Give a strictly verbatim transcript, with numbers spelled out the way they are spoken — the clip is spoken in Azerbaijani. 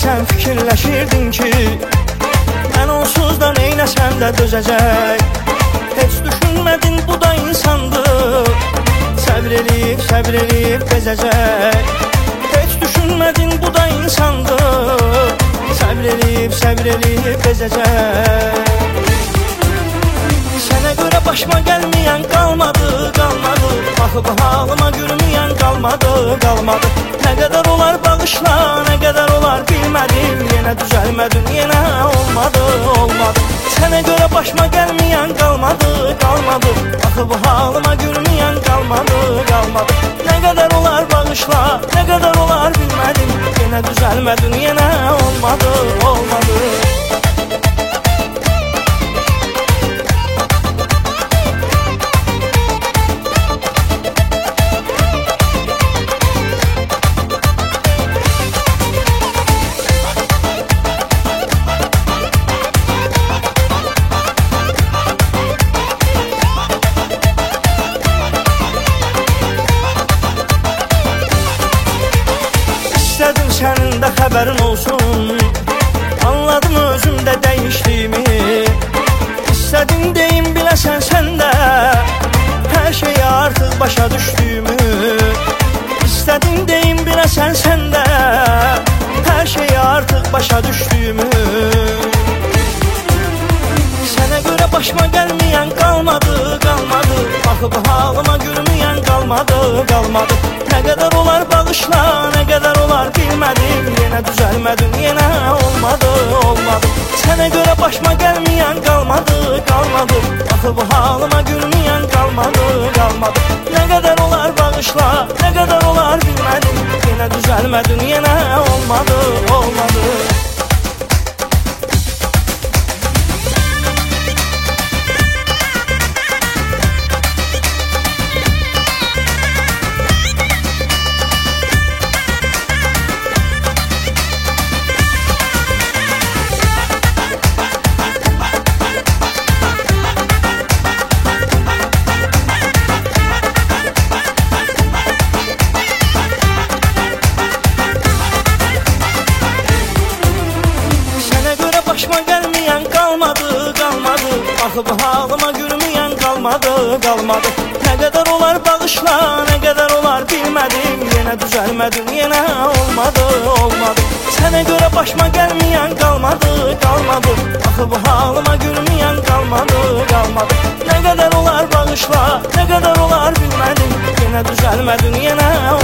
sən fikirləşirdin ki, mən onsuz da neynəsəm də dözəcək. Heç düşünmədin bu da insandır, səbr eləyib, səbr eləyib bezəcək. Heç düşünmədin bu da insandır, səbr eləyib, səbr eləyib bezəcək. Sənə görə başıma gəlməyən qalmadı, qalmadı. Baxıb halıma gülməyən qalmadı, qalmadı. Nə qədər olar bağışla, nə qədər olar bilmədim. Yenə düzəlmədim, yenə olmadı, olmadı. Sənə görə başıma gəlməyən qalmadı, qalmadı. Baxıb halıma gülməyən qalmadı, qalmadı. Nə qədər olar bağışla, nə qədər olar bilmədim. Yenə düzəlmədim, yenə olmadı, olmadı. İstədim sənin də xəbərin olsun, anladım özümdə dəyişdiyimi. İstədim deyim biləsən sən də, hər şeyi artıq başa düşdüyümü. İstədim deyim biləsən sən də, hər şeyi artıq başa düşdüyümü. Sənə görə başıma gəlməyən qalmadı, qalmadı. Baxıb halıma gülməyən qalmadı, qalmadı. Nə qədər olar bağışla, nə qədər olar bilmədim. Yenə düzəlmədim, yenə olmadı, olmadı. Sənə görə başıma gəlməyən qalmadı, qalmadı. Baxıb halıma gülməyən qalmadı, qalmadı. Nə qədər olar bağışla, nə qədər olar bilmədim. Yenə düzəlmədim, yenə olmadı, olmadı. Başıma gəlməyən qalmadı, qalmadı. Baxıb halıma gülməyən qalmadı, qalmadı. Nə qədər olar bağışla, nə qədər olar bilmədim. Yenə düzəlmədim, yenə olmadı, olmadı. Sənə görə başıma gəlməyən qalmadı, qalmadı. Baxıb halıma gülməyən qalmadı, qalmadı. Nə qədər olar bağışla, nə qədər olar bilmədim. Yenə düzəlmədim, yenə